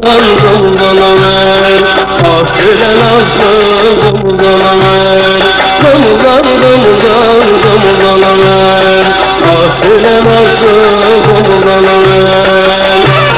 bana ver. Ah şöyle nazlı bana ver. Domuzdan bana ver. Ah şöyle nazlı bana ver.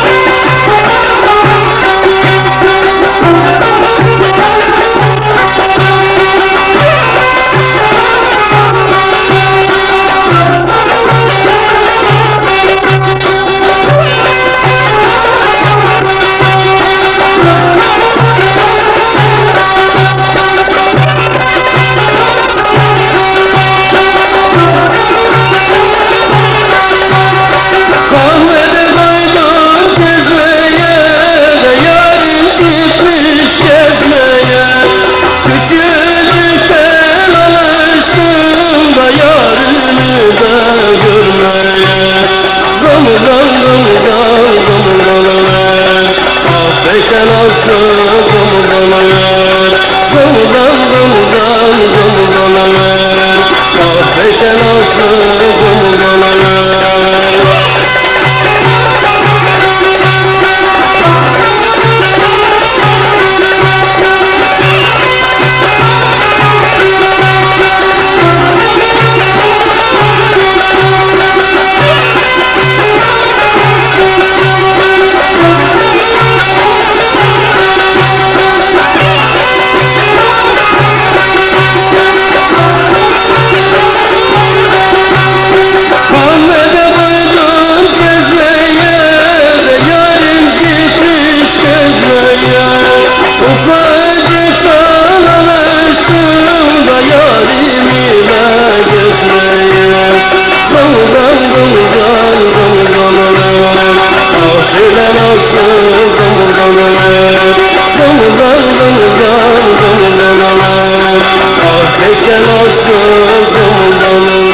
Affeten aslı bana ver. Domuzdan bana ver. Affeten aslı bana ver. Şöyle nazlı bana ver. Domuzdan bana ver. Ah peki nazlı bana ver.